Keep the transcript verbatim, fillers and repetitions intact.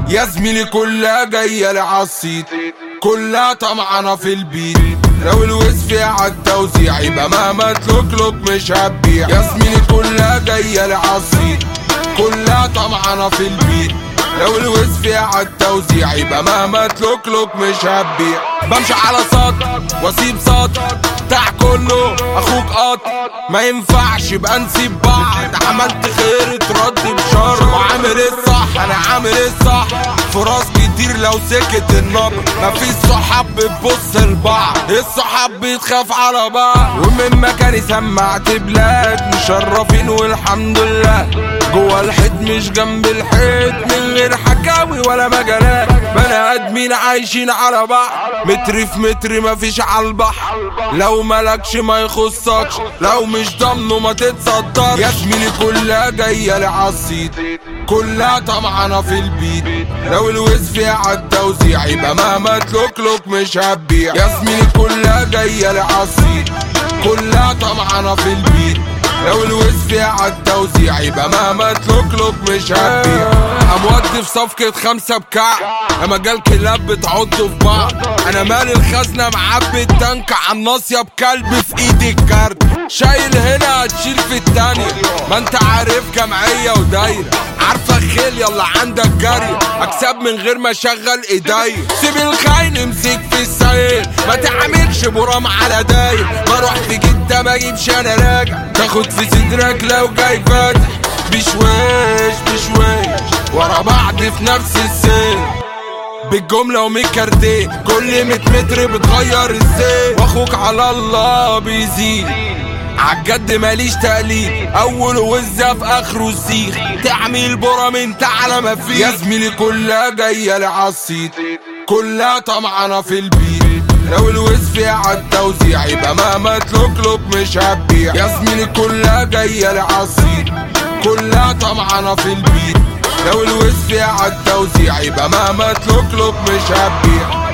يا زميلي كلها جاية لي عالصيت، كلها طمعانة في البيت. لو الوز فيها عالتوزيع يبقى مهما تلوكلوك مش هتبيع. يا زميلي كلها جاية لي عالصيت، كلها طمعانة في البيت. لو الوز فيها عالتوزيع يبقى مهما تلوكلوك مش هتبيع. بمشي على سطر واسيب سطر بتاع كله اخوك قطر، ما ينفعش يبقى نسيب بعض. عملت خير اترد بشر، وعامل ايه الصح انا عامل ايه الصح. فرص كتير لو سكت النبر، مفيش صحاب بتبص لبعض، الصحاب بتخاف على بعض. ومن مكاني سمعت بلاد مشرفين والحمد لله، جوا الحيط مش جنب الحيط، من غير حكاوي ولا مجالات. بني ادمين عايشين على بعض، متر في متر مفيش عالبحر. لو ملكش ما يخصكش، لو مش ضامنه ما تتصدرش. يا زميلي كلها جاية لي عالصيت، كلها طمعانة في البيت. لو الوز فيها عالتوزيع يبقى مهما تلوكلوك مش هتبيع. يا زميلي كلها جاية لي عالصيت، كلها طمعانة في البيت. لو الوز فيها عالتوزيع يبقى مهما تلوكلوك مش هتبيع. امودي في صفقة خمسة بكعب، اما جال كلاب بتعضوا في بعض. انا مالي الخزنة معبي التانك عالناصية بكلب في ايدي الكارت. شايل هنا هتشيل في التانية، ما انت عارف جمعية ودايرة. عارفة خيل يلا عندك جري، اكسب من غير ما اشغل ايديا. سيب الخاين امسك في السيل، ما تعملش برام على داير. ما روح في جدة ما اجيبش انا راجع، تاخد في صدرك لو جاي فاتح. بشويش بشويش ورا بعض في نفس السيل، بالجملة وميكاردين كل ميت متر بتغير الزيت. واخوك على الله بيزيد، عالجد ماليش تقليد، اول وزة في اخره السيخ. تعمل برام انت على ما فيه. يا زميلي كلها جاية لي عالصيت، كلها طمعانة في البيت. لو الوز فيها عالتوزيع يبقى مهما تلوكلوك مش هتبيع. يا زميلي كلها جاية لي عالصيت، كلها طمعانة في البيت. لو الوز فيها عالتوزيع يبقى مهما تلوكلوك مش هتبيع.